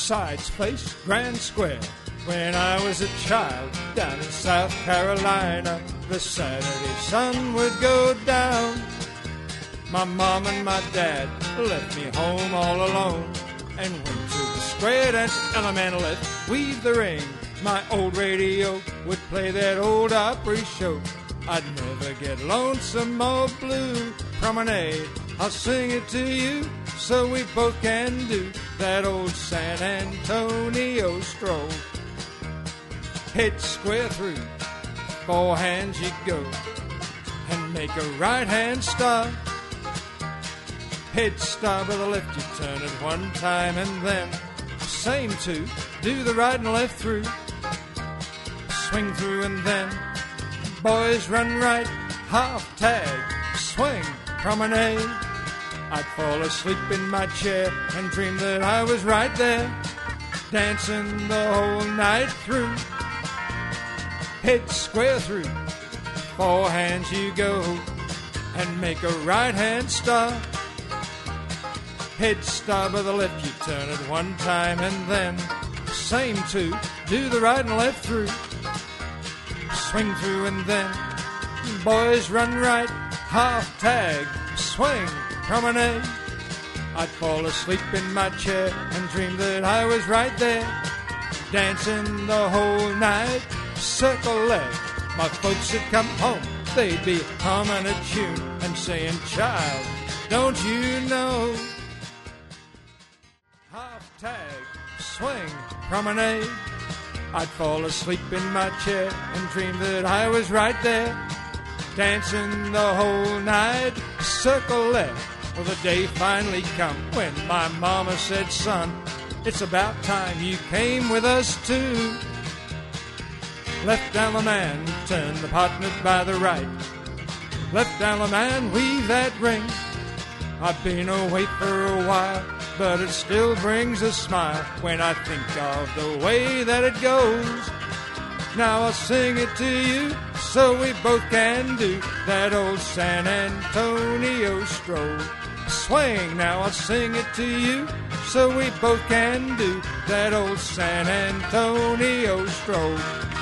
sides face Grand Square. When I was a child down in South Carolina, the Saturday sun would go down. My mom and my dad left me home all alone and went to the square dance element, let's weave the ring. My old radio would play that old Opry show. I'd never get lonesome or blue. Promenade, I'll sing it to you so we both can do that old San Antonio stroll. Head square through, four hands you go, and make a right hand stop. Head stop with the left, you turn it one time and then same two, do the right and left through. Swing through and then boys run right, half tag, swing, promenade. I'd fall asleep in my chair and dream that I was right there, dancing the whole night through. Head square through, four hands you go, and make a right hand stop. Head stop with the left, you turn it one time and then same two, do the right and left through. Swing through and then boys run right, half tag, swing, promenade. I'd fall asleep in my chair and dream that I was right there, dancing the whole night, circle leg. My folks would come home, they'd be humming a tune and saying, child, don't you know? Half tag, swing, promenade. I'd fall asleep in my chair and dream that I was right there, dancing the whole night, circle leg. Well, the day finally come when my mama said, son, it's about time you came with us too. Left down the man, turn the partner by the right. Left down the man, weave that ring. I've been away for a while, but it still brings a smile when I think of the way that it goes. Now I'll sing it to you so we both can do that old San Antonio stroll. Swing, now I'll sing it to you so we both can do that old San Antonio stroll.